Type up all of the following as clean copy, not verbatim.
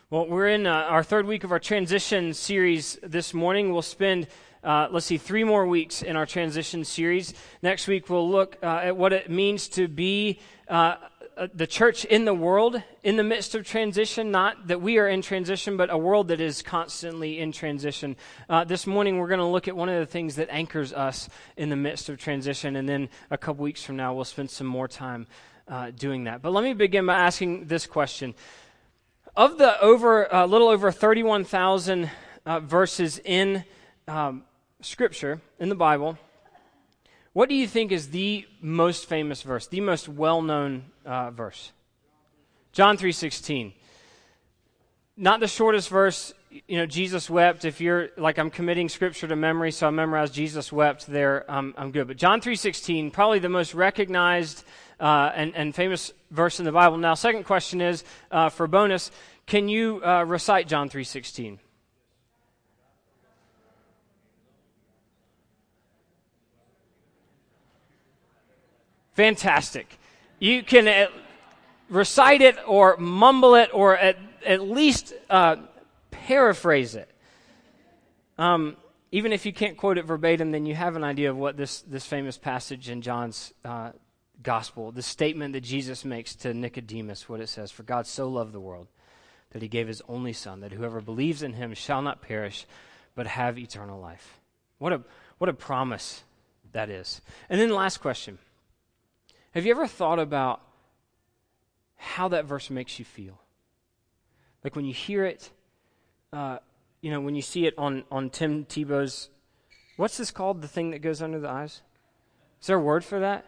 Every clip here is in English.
Well, we're in our third week of our transition series this morning. We'll spend, 3 more weeks in our transition series. Next week, we'll look at what it means to be the church in the world in the midst of transition. Not that we are in transition, but a world that is constantly in transition. This morning, we're going to look at one of the things that anchors us in the midst of transition. And then a couple weeks from now, we'll spend some more time doing that. But let me begin by asking this question. Of the little over 31,000 verses in Scripture, in the Bible, what do you think is the most famous verse, the most well-known verse? John 3:16. Not the shortest verse. You know, Jesus wept. If you're like, I'm committing Scripture to memory, so I memorize Jesus wept there, I'm good. But John 3:16, probably the most recognized and famous verse in the Bible. Now, second question is, for bonus, can you recite John 3:16? Fantastic. You can recite it or mumble it or at least paraphrase it. Even if you can't quote it verbatim, then you have an idea of what this famous passage in John's gospel, the statement that Jesus makes to Nicodemus, what it says, "For God so loved the world that he gave his only Son, that whoever believes in him shall not perish, but have eternal life." What a promise that is. And then the last question. Have you ever thought about how that verse makes you feel? Like when you hear it, when you see it on Tim Tebow's, what's this called, the thing that goes under the eyes? Is there a word for that?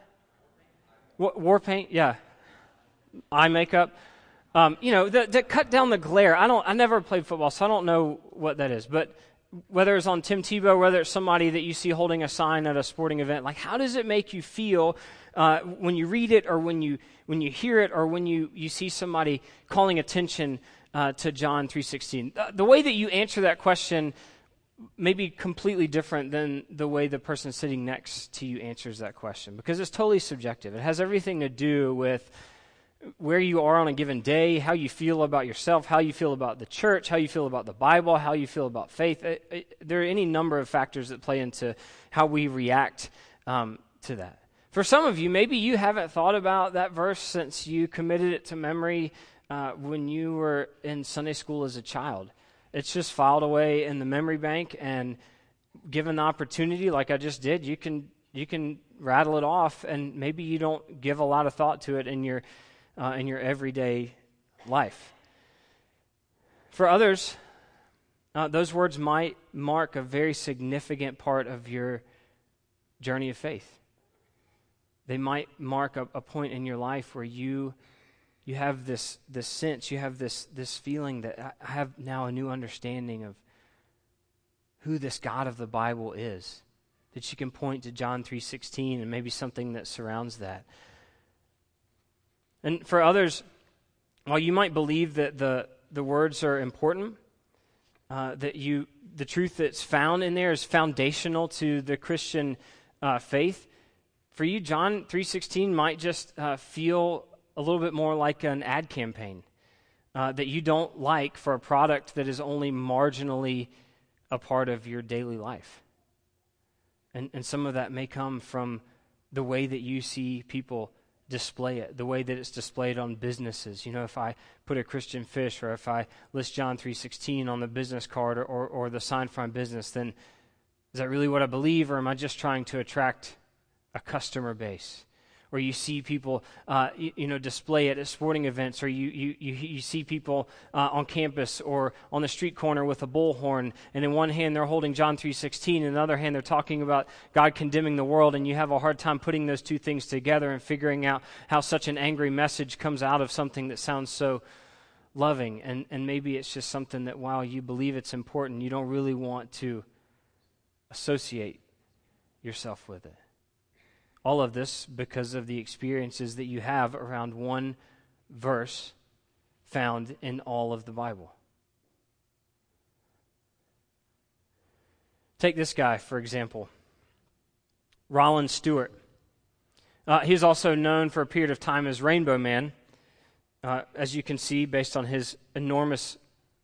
War paint? Yeah. Eye makeup. That cut down the glare. I never played football, so I don't know what that is. But whether it's on Tim Tebow, whether it's somebody that you see holding a sign at a sporting event, like how does it make you feel when you read it, or when you hear it, or when you see somebody calling attention to John 3:16? The way that you answer that question may be completely different than the way the person sitting next to you answers that question, because it's totally subjective. It has everything to do with where you are on a given day, how you feel about yourself, how you feel about the church, how you feel about the Bible, how you feel about faith. There are any number of factors that play into how we react to that. For some of you, maybe you haven't thought about that verse since you committed it to memory when you were in Sunday school as a child. It's just filed away in the memory bank, and given the opportunity, like I just did, you can rattle it off, and maybe you don't give a lot of thought to it in your everyday life. For others, those words might mark a very significant part of your journey of faith. They might mark a point in your life where you have this sense, you have this feeling that I have now a new understanding of who this God of the Bible is, that you can point to John 3:16 and maybe something that surrounds that. And for others, while you might believe that the words are important, the truth that's found in there is foundational to the Christian faith, for you, John 3:16 might just feel a little bit more like an ad campaign that you don't like for a product that is only marginally a part of your daily life. And some of that may come from the way that you see people display it, the way that it's displayed on businesses. You know, if I put a Christian fish, or if I list John 3:16 on the business card or the sign for my business, then is that really what I believe, or am I just trying to attract a customer base? Or you see people, display it at sporting events, or you see people on campus or on the street corner with a bullhorn, and in one hand they're holding John 3:16, and in the other hand they're talking about God condemning the world, and you have a hard time putting those two things together and figuring out how such an angry message comes out of something that sounds so loving. And maybe it's just something that while you believe it's important, you don't really want to associate yourself with it. All of this because of the experiences that you have around one verse found in all of the Bible. Take this guy, for example, Rollin Stewart. He's also known for a period of time as Rainbow Man. As you can see, based on his enormous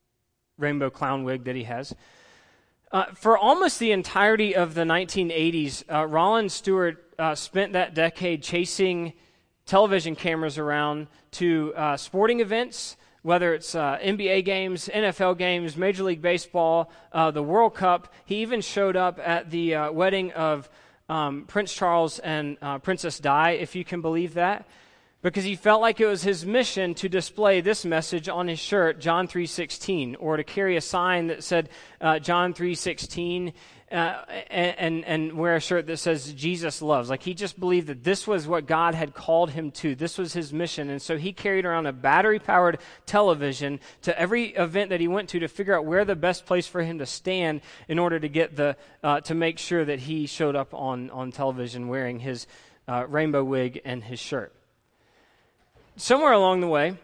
rainbow clown wig that he has. For almost the entirety of the 1980s, Rollins Stewart spent that decade chasing television cameras around to sporting events, whether it's NBA games, NFL games, Major League Baseball, the World Cup. He even showed up at the wedding of Prince Charles and Princess Di, if you can believe that, because he felt like it was his mission to display this message on his shirt, John 3:16, or to carry a sign that said John 3:16 and wear a shirt that says Jesus loves. Like, he just believed that this was what God had called him to. This was his mission. And so he carried around a battery-powered television to every event that he went to figure out where the best place for him to stand in order to get to make sure that he showed up on television wearing his rainbow wig and his shirt. Somewhere along the way,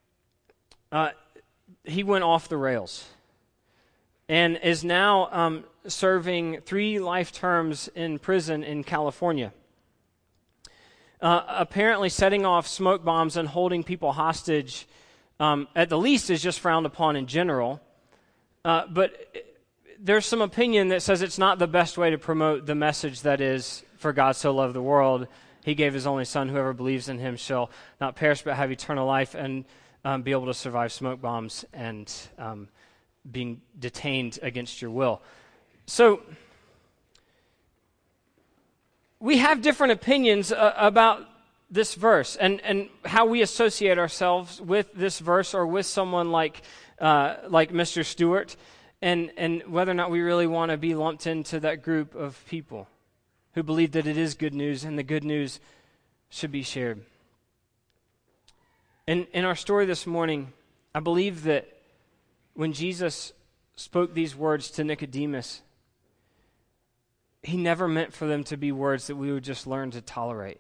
he went off the rails and is now serving 3 life terms in prison in California. Apparently setting off smoke bombs and holding people hostage, at the least, is just frowned upon in general. But there's some opinion that says it's not the best way to promote the message that is, for God so loved the world, he gave his only son, whoever believes in him shall not perish but have eternal life, and be able to survive smoke bombs and being detained against your will. So we have different opinions about this verse and how we associate ourselves with this verse or with someone like Mr. Stewart, and whether or not we really want to be lumped into that group of people who believe that it is good news and the good news should be shared. In our story this morning, I believe that when Jesus spoke these words to Nicodemus, he never meant for them to be words that we would just learn to tolerate.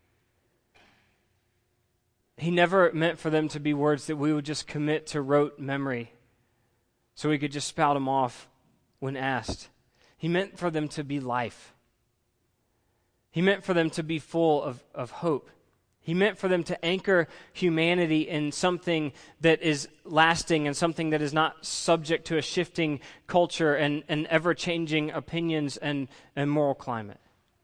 He never meant for them to be words that we would just commit to rote memory so we could just spout them off when asked. He meant for them to be life. He meant for them to be full of hope. He meant for them to anchor humanity in something that is lasting and something that is not subject to a shifting culture and ever-changing opinions and moral climate.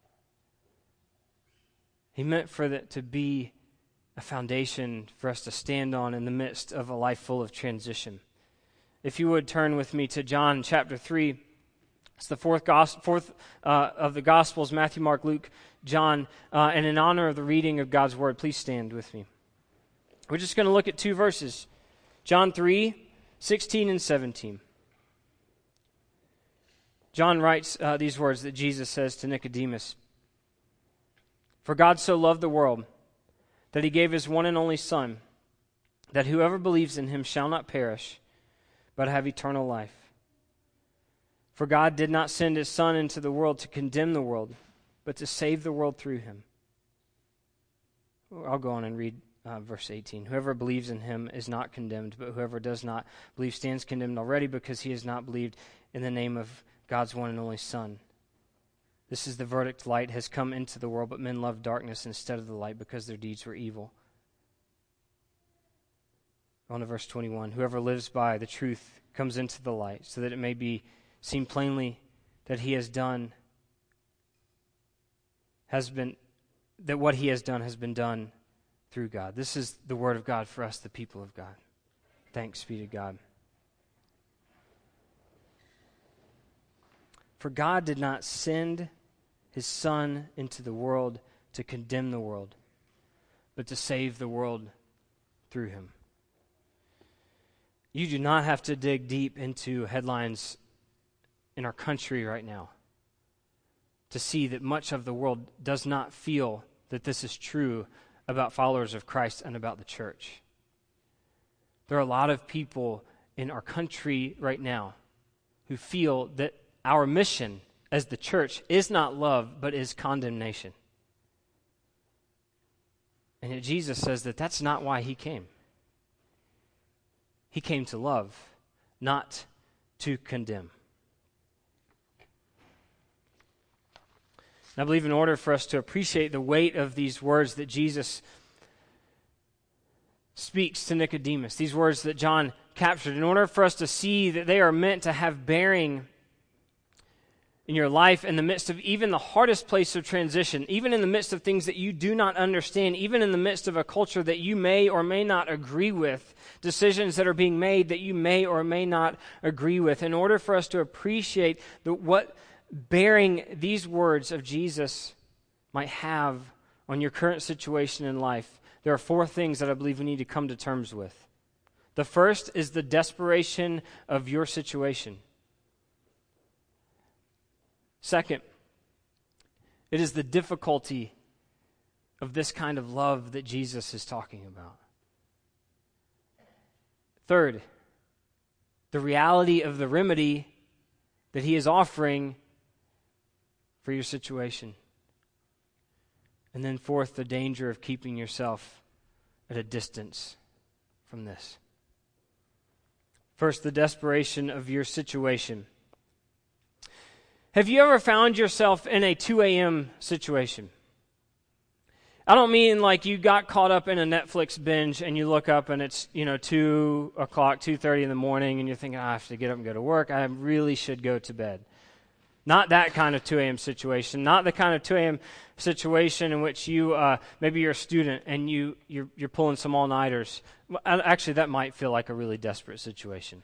He meant for it to be a foundation for us to stand on in the midst of a life full of transition. If you would turn with me to John chapter 3. It's the fourth of the Gospels, Matthew, Mark, Luke, John. And in honor of the reading of God's Word, please stand with me. We're just going to look at 2 verses. John 3:16 and 17. John writes these words that Jesus says to Nicodemus. For God so loved the world that he gave his one and only Son, that whoever believes in him shall not perish, but have eternal life. For God did not send his Son into the world to condemn the world, but to save the world through him. I'll go on and read verse 18. Whoever believes in him is not condemned, but whoever does not believe stands condemned already, because he has not believed in the name of God's one and only Son. This is the verdict: light has come into the world, but men love darkness instead of the light, because their deeds were evil. On to verse 21. Whoever lives by the truth comes into the light, so that it may be seen plainly that what he has done has been done through God. This is the word of God for us, the people of God. Thanks be to God. For God did not send his Son into the world to condemn the world, but to save the world through him. You do not have to dig deep into headlines in our country right now to see that much of the world does not feel that this is true about followers of Christ and about the church. There are a lot of people in our country right now who feel that our mission as the church is not love, but is condemnation. And yet Jesus says that that's not why he came. He came to love, not to condemn. And I believe in order for us to appreciate the weight of these words that Jesus speaks to Nicodemus, these words that John captured, in order for us to see that they are meant to have bearing in your life in the midst of even the hardest place of transition, even in the midst of things that you do not understand, even in the midst of a culture that you may or may not agree with, decisions that are being made that you may or may not agree with, in order for us to appreciate what bearing these words of Jesus might have on your current situation in life, there are 4 things that I believe we need to come to terms with. The first is the desperation of your situation. Second, it is the difficulty of this kind of love that Jesus is talking about. Third, the reality of the remedy that he is offering for your situation. And then fourth, the danger of keeping yourself at a distance from this. First, the desperation of your situation. Have you ever found yourself in a 2 a.m. situation? I don't mean like you got caught up in a Netflix binge and you look up and it's, 2 o'clock, 2:30 in the morning and you're thinking, I have to get up and go to work. I really should go to bed. Not that kind of 2 a.m. situation. Not the kind of 2 a.m. situation in which you, maybe you're a student and you're pulling some all-nighters. Actually, that might feel like a really desperate situation.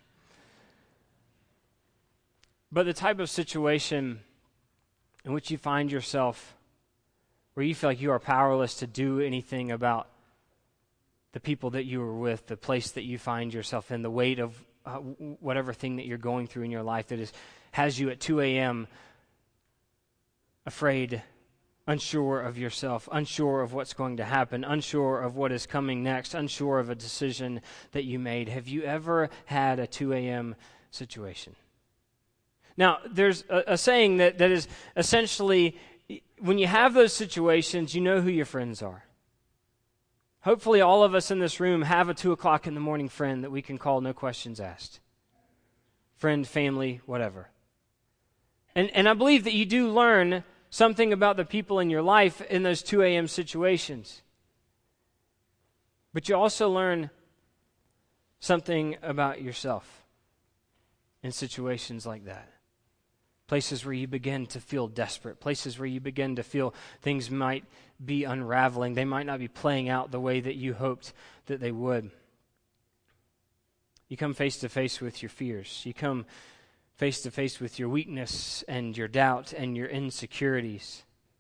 But the type of situation in which you find yourself where you feel like you are powerless to do anything about the people that you are with, the place that you find yourself in, the weight of whatever thing that you're going through in your life that has you at 2 a.m. afraid, unsure of yourself, unsure of what's going to happen, unsure of what is coming next, unsure of a decision that you made. Have you ever had a 2 a.m. situation? Now, there's a saying that is essentially, when you have those situations, you know who your friends are. Hopefully all of us in this room have a 2 o'clock in the morning friend that we can call, no questions asked. Friend, family, whatever. And I believe that you do learn something about the people in your life in those 2 a.m. situations. But you also learn something about yourself in situations like that. Places where you begin to feel desperate. Places where you begin to feel things might be unraveling. They might not be playing out the way that you hoped that they would. You come face to face with your fears. You come face to face with your weakness and your doubt and your insecurities.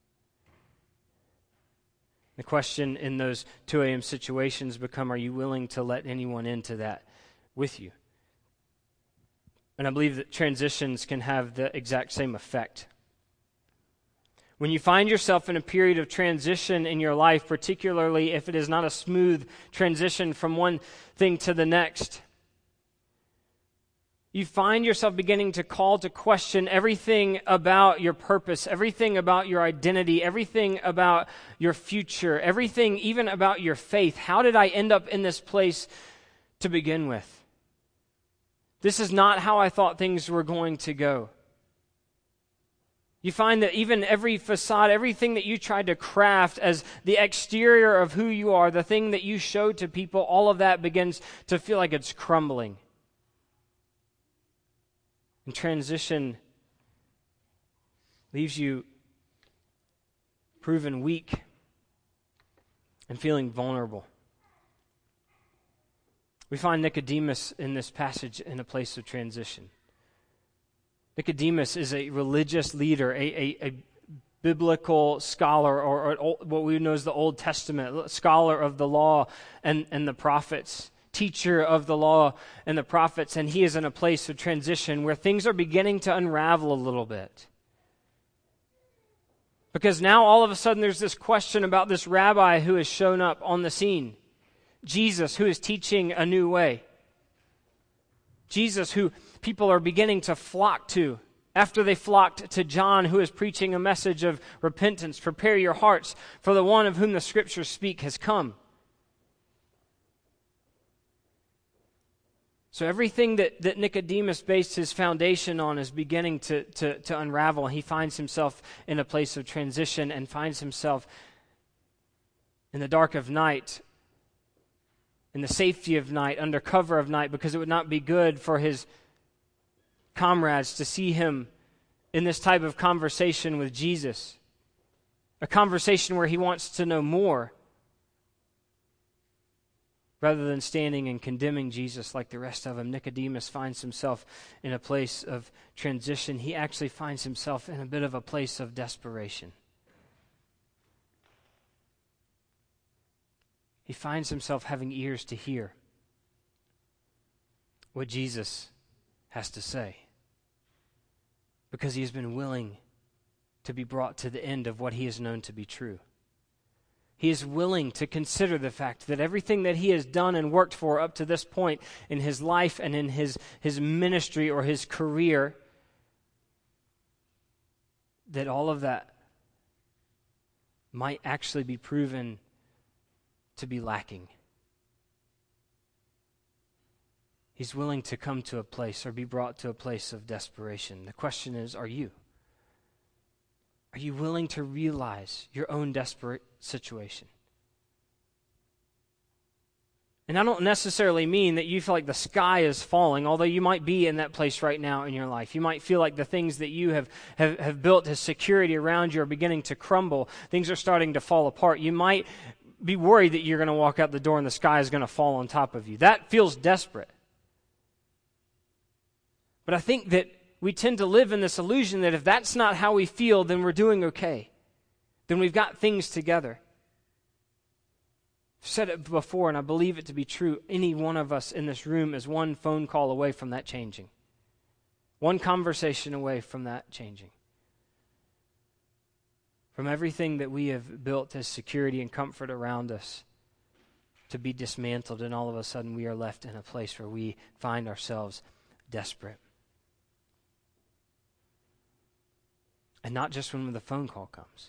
The question in those 2 a.m. situations become, are you willing to let anyone into that with you? And I believe that transitions can have the exact same effect. When you find yourself in a period of transition in your life, particularly if it is not a smooth transition from one thing to the next, you find yourself beginning to call to question everything about your purpose, everything about your identity, everything about your future, everything even about your faith. How did I end up in this place to begin with? This is not how I thought things were going to go. You find that even every facade, everything that you tried to craft as the exterior of who you are, the thing that you show to people, all of that begins to feel like it's crumbling. And transition leaves you proven weak and feeling vulnerable. We find Nicodemus in this passage in a place of transition. Nicodemus is a religious leader, a biblical scholar, or what we know as the Old Testament, scholar of the law and the prophets, teacher of the law and the prophets, and he is in a place of transition where things are beginning to unravel a little bit. Because now all of a sudden there's this question about this rabbi who has shown up on the scene. Jesus, who is teaching a new way. Jesus, who people are beginning to flock to after they flocked to John, who is preaching a message of repentance. Prepare your hearts, for the one of whom the Scriptures speak has come. So everything that Nicodemus based his foundation on is beginning to unravel. He finds himself in a place of transition and finds himself in the dark of night in the safety of night, under cover of night, because it would not be good for his comrades to see him in this type of conversation with Jesus. A conversation where he wants to know more, rather than standing and condemning Jesus like the rest of them. Nicodemus finds himself in a place of transition. He actually finds himself in a bit of a place of desperation. He finds himself having ears to hear what Jesus has to say, because he has been willing to be brought to the end of what he has known to be true. He is willing to consider the fact that everything that he has done and worked for up to this point in his life and in his ministry or his career, that all of that might actually be proven to be lacking. He's willing to come to a place or be brought to a place of desperation. The question is, are you? Are you willing to realize your own desperate situation? And I don't necessarily mean that you feel like the sky is falling, although you might be in that place right now in your life. You might feel like the things that you have built as security around you are beginning to crumble. Things are starting to fall apart. You might be worried that you're going to walk out the door and the sky is going to fall on top of you. That feels desperate. But I think that we tend to live in this illusion that if that's not how we feel, then we're doing okay. Then we've got things together. I've said it before, and I believe it to be true. Any one of us in this room is one phone call away from that changing. One conversation away from that changing. From everything that we have built as security and comfort around us to be dismantled, and all of a sudden we are left in a place where we find ourselves desperate. And not just when the phone call comes.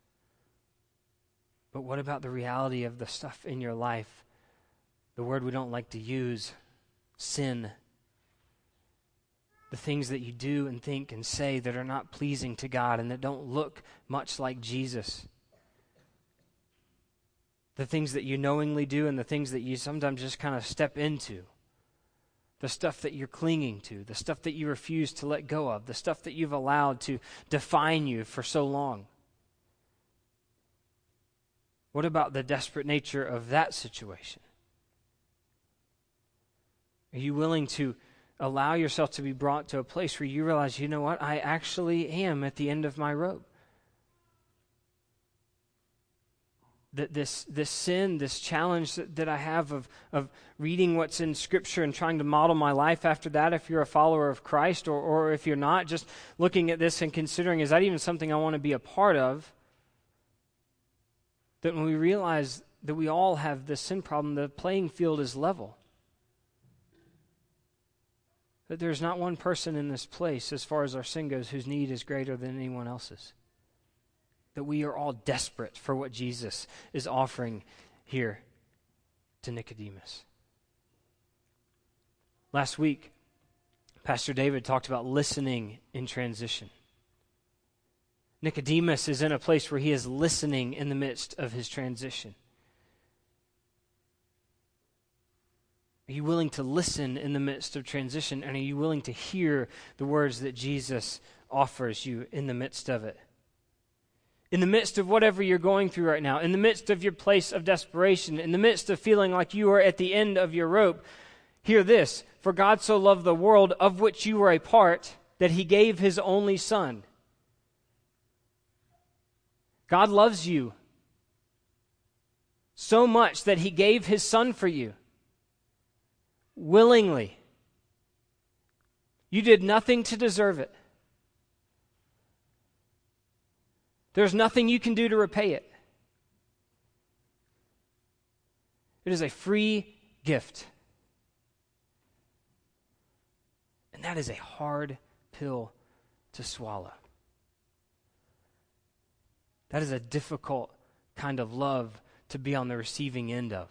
But what about the reality of the stuff in your life? The word we don't like to use, sin. The things that you do and think and say that are not pleasing to God and that don't look much like Jesus. The things that you knowingly do and the things that you sometimes just kind of step into. The stuff that you're clinging to, the stuff that you refuse to let go of, the stuff that you've allowed to define you for so long. What about the desperate nature of that situation? Are you willing to allow yourself to be brought to a place where you realize, you know what, I actually am at the end of my rope? That this sin, this challenge that I have of reading what's in Scripture and trying to model my life after that, if you're a follower of Christ, or if you're not, just looking at this and considering, is that even something I want to be a part of? That when we realize that we all have this sin problem, the playing field is level. That there's not one person in this place, as far as our sin goes, whose need is greater than anyone else's. That we are all desperate for what Jesus is offering here to Nicodemus. Last week, Pastor David talked about listening in transition. Nicodemus is in a place where he is listening in the midst of his transition. Are you willing to listen in the midst of transition? And are you willing to hear the words that Jesus offers you in the midst of it? In the midst of whatever you're going through right now, in the midst of your place of desperation, in the midst of feeling like you are at the end of your rope, hear this: for God so loved the world, of which you were a part, that he gave his only Son. God loves you so much that he gave his Son for you. Willingly. You did nothing to deserve it. There's nothing you can do to repay it. It is a free gift. And that is a hard pill to swallow. That is a difficult kind of love to be on the receiving end of.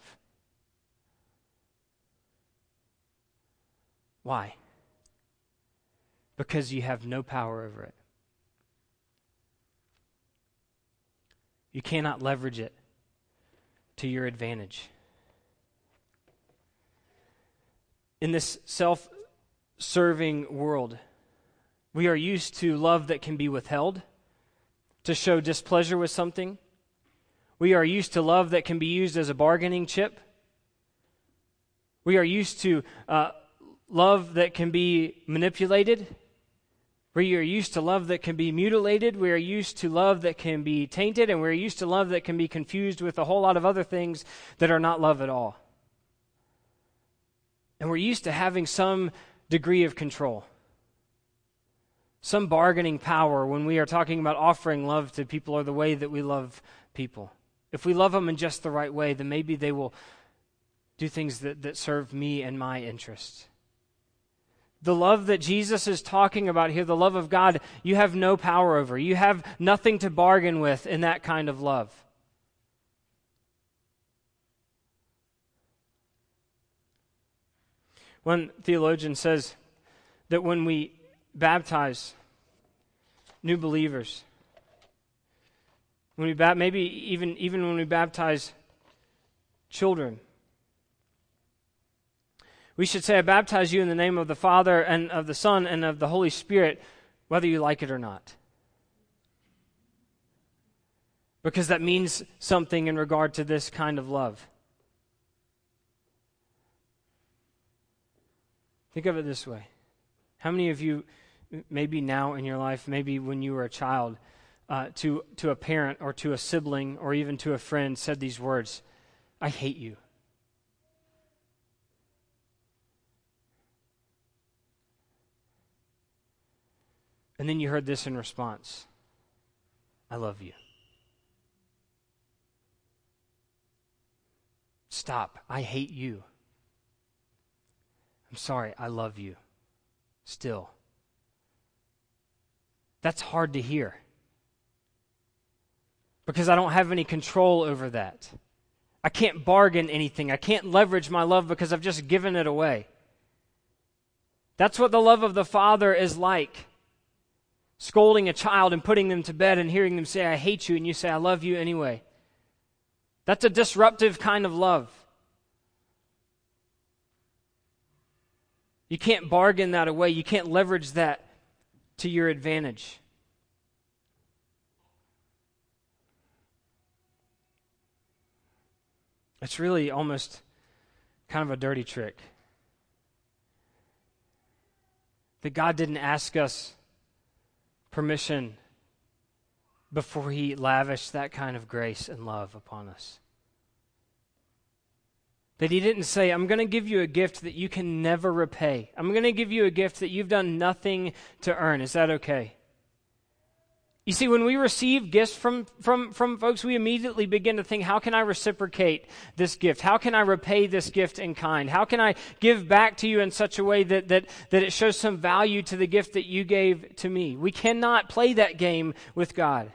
Why? Because you have no power over it. You cannot leverage it to your advantage. in this self-serving world, we are used to love that can be withheld, to show displeasure with something. We are used to love that can be used as a bargaining chip. We are used to love that can be manipulated. We are used to love that can be mutilated. We are used to love that can be tainted. And we're used to love that can be confused with a whole lot of other things that are not love at all. And we're used to having some degree of control, some bargaining power when we are talking about offering love to people or the way that we love people. If we love them in just the right way, then maybe they will do things that serve me and my interests. The love that Jesus is talking about here, the love of God, you have no power over. You have nothing to bargain with in that kind of love. One theologian says that when we baptize new believers, when we maybe even when we baptize children, we should say, I baptize you in the name of the Father and of the Son and of the Holy Spirit, whether you like it or not. Because that means something in regard to this kind of love. Think of it this way. How many of you, maybe now in your life, maybe when you were a child, to a parent or to a sibling or even to a friend said these words, I hate you. And then you heard this in response, I love you. Stop, I hate you. I'm sorry, I love you. Still. That's hard to hear. Because I don't have any control over that. I can't bargain anything. I can't leverage my love because I've just given it away. That's what the love of the Father is like. Scolding a child and putting them to bed and hearing them say, I hate you, and you say, I love you anyway. That's a disruptive kind of love. You can't bargain that away. You can't leverage that to your advantage. It's really almost kind of a dirty trick. That God didn't ask us permission before He lavished that kind of grace and love upon us. That He didn't say, I'm going to give you a gift that you can never repay. I'm going to give you a gift that you've done nothing to earn. Is that okay? You see, when we receive gifts from folks, we immediately begin to think, how can I reciprocate this gift? How can I repay this gift in kind? How can I give back to you in such a way that it shows some value to the gift that you gave to me? We cannot play that game with God.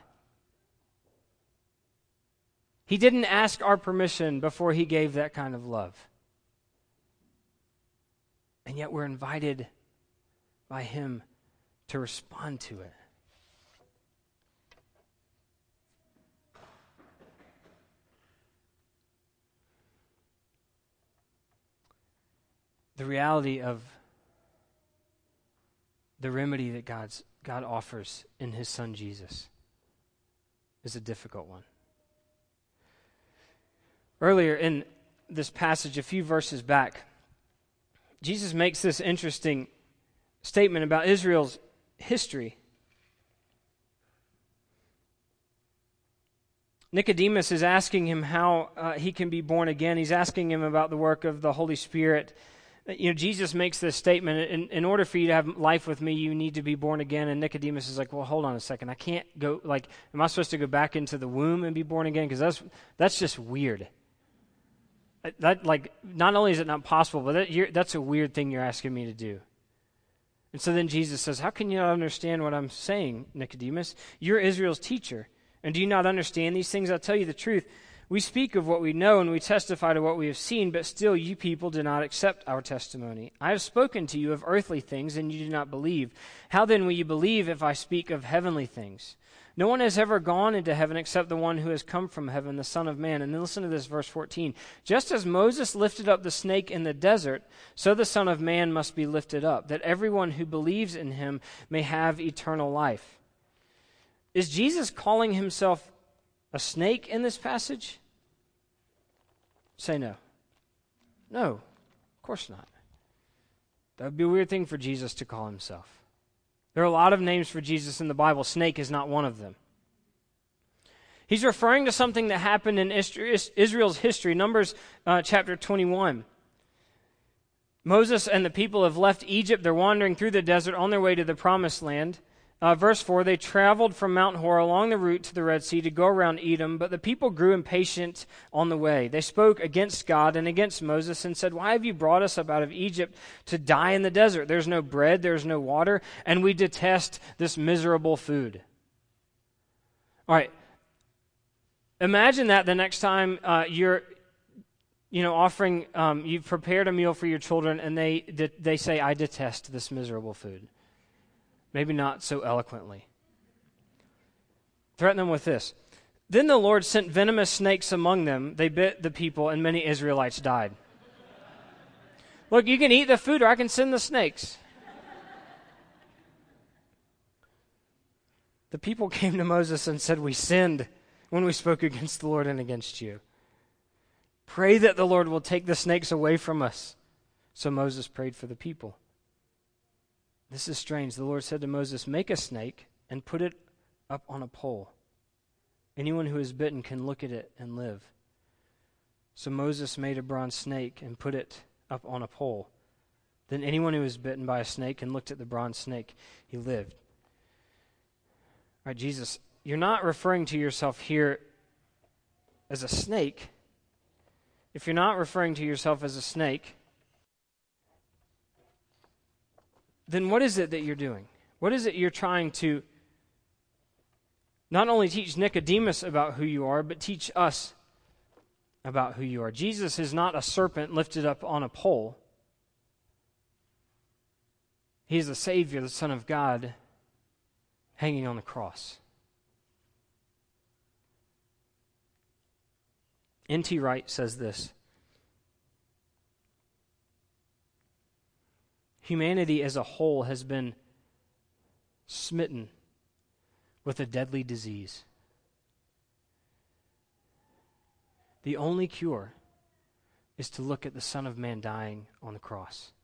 He didn't ask our permission before He gave that kind of love. And yet we're invited by Him to respond to it. The reality of the remedy that God offers in His Son Jesus is a difficult one. Earlier in this passage, a few verses back, Jesus makes this interesting statement about Israel's history. Nicodemus is asking him how he can be born again. He's asking him about the work of the Holy Spirit. Jesus makes this statement, in order for you to have life with me, you need to be born again. And Nicodemus is like, well, hold on a second. I can't go, am I supposed to go back into the womb and be born again? Because that's just weird. Not only is it not possible, but that's a weird thing you're asking me to do. And so then Jesus says, how can you not understand what I'm saying, Nicodemus? You're Israel's teacher. And do you not understand these things? I'll tell you the truth. We speak of what we know and we testify to what we have seen, but still you people do not accept our testimony. I have spoken to you of earthly things, and you do not believe. How then will you believe if I speak of heavenly things? No one has ever gone into heaven except the one who has come from heaven, the Son of Man. And then listen to this, verse 14. Just as Moses lifted up the snake in the desert, so the Son of Man must be lifted up, that everyone who believes in him may have eternal life. Is Jesus calling himself a snake in this passage? Say no. No, of course not. That would be a weird thing for Jesus to call himself. There are a lot of names for Jesus in the Bible. Snake is not one of them. He's referring to something that happened in Israel's history. Numbers chapter 21. Moses and the people have left Egypt. They're wandering through the desert on their way to the promised land. Verse 4, they traveled from Mount Hor along the route to the Red Sea to go around Edom, but the people grew impatient on the way. They spoke against God and against Moses and said, "Why have you brought us up out of Egypt to die in the desert? There's no bread, there's no water, and we detest this miserable food." All right. Imagine that the next time you're offering, you've prepared a meal for your children, and they say, "I detest this miserable food." Maybe not so eloquently. Threaten them with this. Then the Lord sent venomous snakes among them. They bit the people, and many Israelites died. Look, you can eat the food, or I can send the snakes. The people came to Moses and said, "We sinned when we spoke against the Lord and against you. Pray that the Lord will take the snakes away from us." So Moses prayed for the people. This is strange. The Lord said to Moses, "Make a snake and put it up on a pole. Anyone who is bitten can look at it and live." So Moses made a bronze snake and put it up on a pole. Then anyone who was bitten by a snake and looked at the bronze snake, he lived. All right, Jesus, you're not referring to yourself here as a snake. If you're not referring to yourself as a snake, then what is it that you're doing? What is it you're trying to not only teach Nicodemus about who you are, but teach us about who you are? Jesus is not a serpent lifted up on a pole. He is the Savior, the Son of God, hanging on the cross. N.T. Wright says this: humanity as a whole has been smitten with a deadly disease. The only cure is to look at the Son of Man dying on the cross.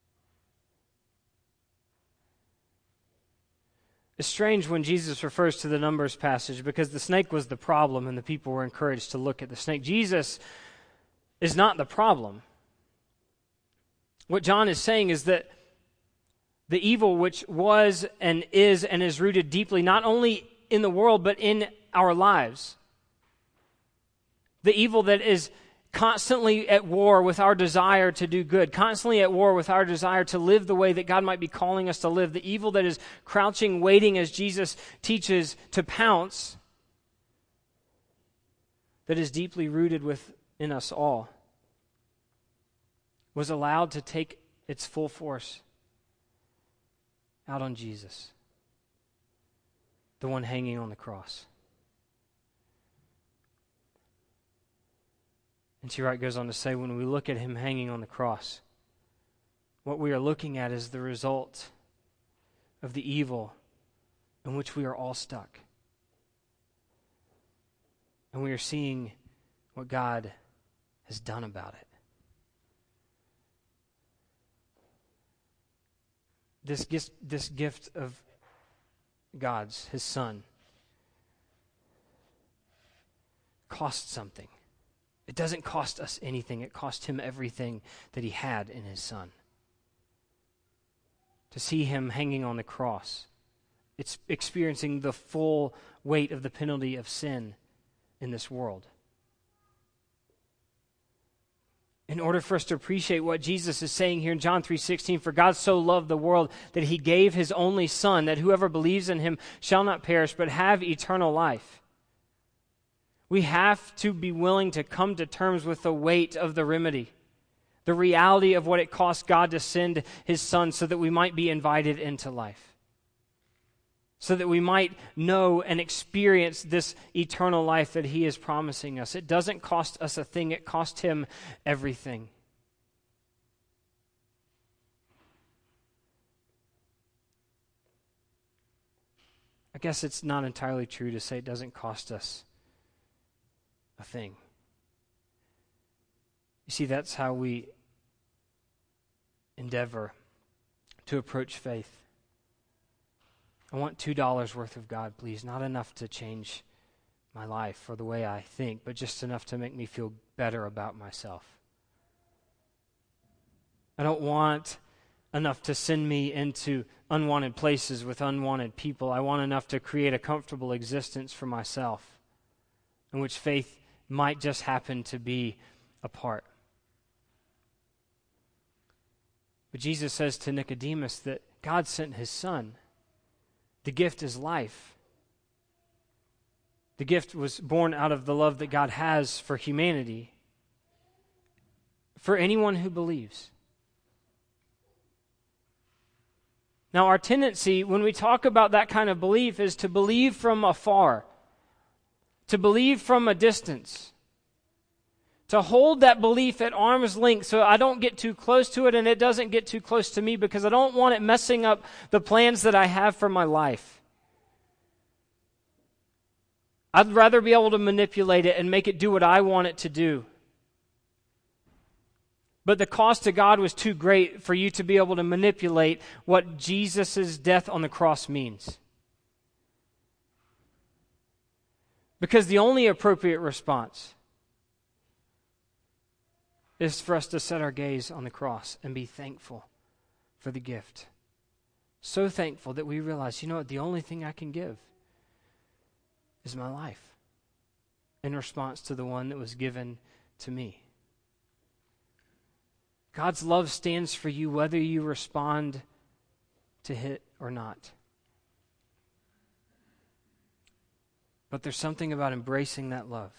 It's strange when Jesus refers to the Numbers passage, because the snake was the problem and the people were encouraged to look at the snake. Jesus is not the problem. What John is saying is that the evil which was and is rooted deeply not only in the world but in our lives, the evil that is constantly at war with our desire to do good, constantly at war with our desire to live the way that God might be calling us to live, the evil that is crouching, waiting, as Jesus teaches, to pounce, that is deeply rooted within us all, was allowed to take its full force out on Jesus, the one hanging on the cross. And N.T. Wright goes on to say, when we look at him hanging on the cross, what we are looking at is the result of the evil in which we are all stuck. And we are seeing what God has done about it. This gift of God's, his Son, cost something. It doesn't cost us anything. It cost him everything that he had in his Son. To see him hanging on the cross, it's experiencing the full weight of the penalty of sin in this world. In order for us to appreciate what Jesus is saying here in John 3:16, for God so loved the world that he gave his only Son, that whoever believes in him shall not perish but have eternal life. We have to be willing to come to terms with the weight of the remedy, the reality of what it cost God to send his Son so that we might be invited into life, so that we might know and experience this eternal life that he is promising us. It doesn't cost us a thing, it cost him everything. I guess it's not entirely true to say it doesn't cost us a thing. You see, that's how we endeavor to approach faith. I want $2 worth of God, please. Not enough to change my life or the way I think, but just enough to make me feel better about myself. I don't want enough to send me into unwanted places with unwanted people. I want enough to create a comfortable existence for myself, in which faith might just happen to be a part. But Jesus says to Nicodemus that God sent his Son. The gift is life. The gift was born out of the love that God has for humanity, for anyone who believes. Now, our tendency when we talk about that kind of belief is to believe from afar, to believe from a distance, to hold that belief at arm's length so I don't get too close to it and it doesn't get too close to me because I don't want it messing up the plans that I have for my life. I'd rather be able to manipulate it and make it do what I want it to do. But the cost to God was too great for you to be able to manipulate what Jesus' death on the cross means. Because the only appropriate response is for us to set our gaze on the cross and be thankful for the gift. So thankful that we realize, you know what, the only thing I can give is my life in response to the one that was given to me. God's love stands for you whether you respond to it or not. But there's something about embracing that love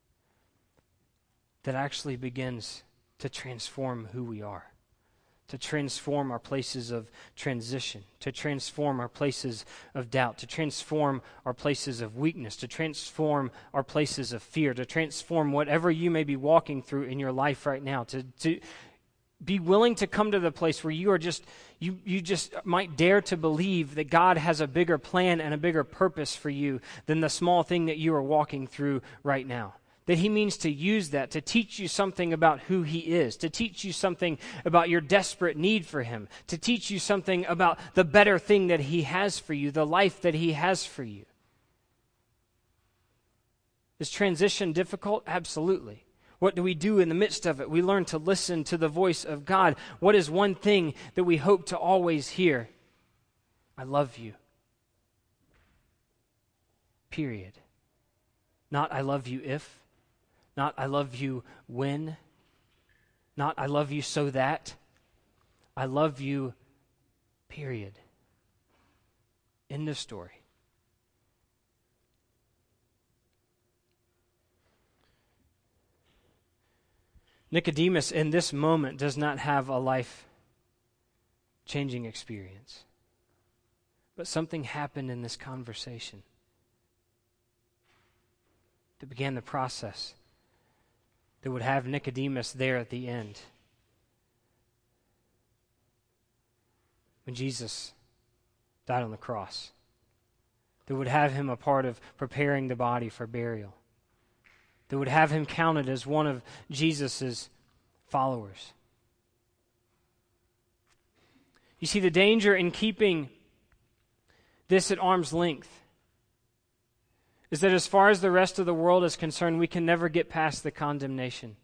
that actually begins to transform who we are, to transform our places of transition, to transform our places of doubt, to transform our places of weakness, to transform our places of fear, to transform whatever you may be walking through in your life right now, to be willing to come to the place where you are just, you just might dare to believe that God has a bigger plan and a bigger purpose for you than the small thing that you are walking through right now. That he means to use that to teach you something about who he is, to teach you something about your desperate need for him, to teach you something about the better thing that he has for you, the life that he has for you. Is transition difficult? Absolutely. What do we do in the midst of it? We learn to listen to the voice of God. What is one thing that we hope to always hear? I love you. Period. Not I love you if. Not I love you when. Not I love you so that. I love you, period. End of story. Nicodemus in this moment does not have a life-changing experience. But something happened in this conversation that began the process that would have Nicodemus there at the end. When Jesus died on the cross, that would have him a part of preparing the body for burial, that would have him counted as one of Jesus' followers. You see, the danger in keeping this at arm's length is that as far as the rest of the world is concerned, we can never get past the condemnation.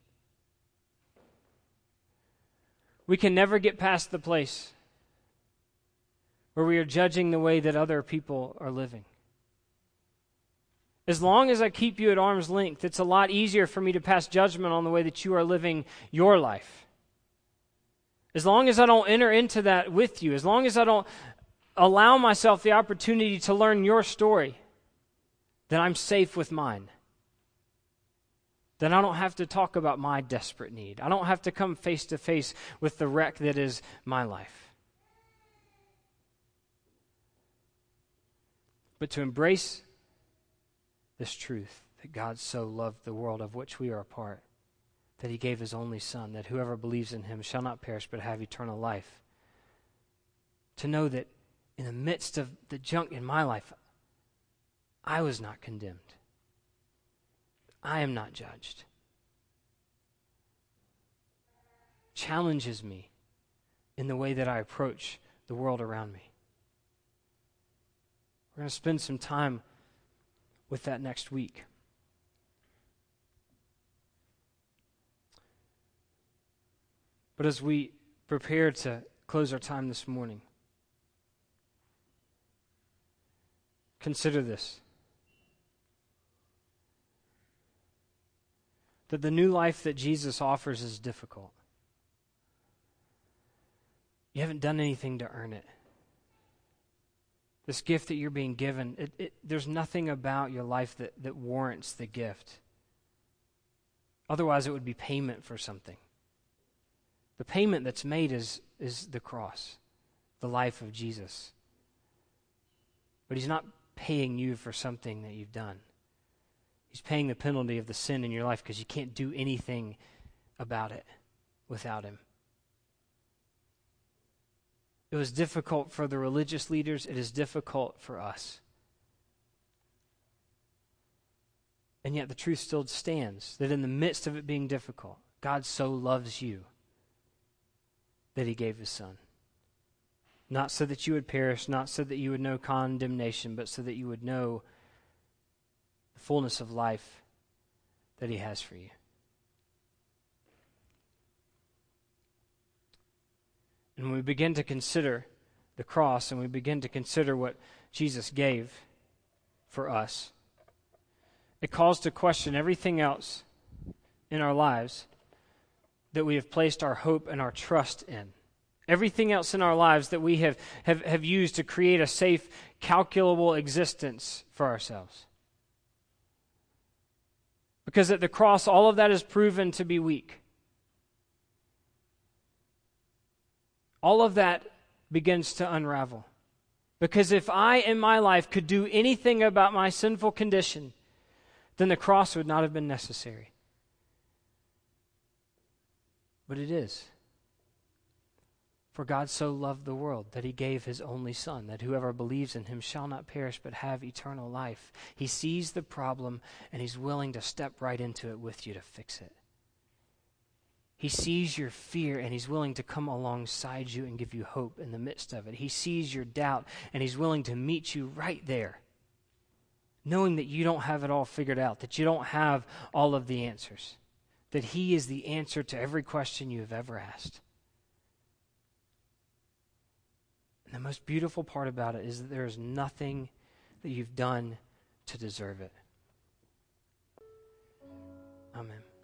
We can never get past the place where we are judging the way that other people are living. As long as I keep you at arm's length, it's a lot easier for me to pass judgment on the way that you are living your life. As long as I don't enter into that with you, as long as I don't allow myself the opportunity to learn your story, then I'm safe with mine. then I don't have to talk about my desperate need. I don't have to come face to face with the wreck that is my life. But to embrace this truth that God so loved the world of which we are a part, that he gave his only Son, that whoever believes in him shall not perish but have eternal life. To know that in the midst of the junk in my life, I was not condemned. I am not judged. Challenges me in the way that I approach the world around me. We're going to spend some time with that next week. But as we prepare to close our time this morning, consider this. That the new life that Jesus offers is difficult. You haven't done anything to earn it. This gift that you're being given, there's nothing about your life that warrants the gift. Otherwise, it would be payment for something. The payment that's made is the cross, the life of Jesus. But he's not paying you for something that you've done. He's paying the penalty of the sin in your life because you can't do anything about it without him. It was difficult for the religious leaders. It is difficult for us. And yet the truth still stands that in the midst of it being difficult, God so loves you that he gave his Son. Not so that you would perish, not so that you would know condemnation, but so that you would know the fullness of life that he has for you. And when we begin to consider the cross and we begin to consider what Jesus gave for us, it calls to question everything else in our lives that we have placed our hope and our trust in. Everything else in our lives that we have used to create a safe, calculable existence for ourselves. Because at the cross, all of that is proven to be weak. All of that begins to unravel. Because if I in my life could do anything about my sinful condition, then the cross would not have been necessary. But it is. For God so loved the world that he gave his only Son, that whoever believes in him shall not perish but have eternal life. He sees the problem and he's willing to step right into it with you to fix it. He sees your fear and he's willing to come alongside you and give you hope in the midst of it. He sees your doubt and he's willing to meet you right there, knowing that you don't have it all figured out, that you don't have all of the answers, that he is the answer to every question you have ever asked. And the most beautiful part about it is that there is nothing that you've done to deserve it. Amen.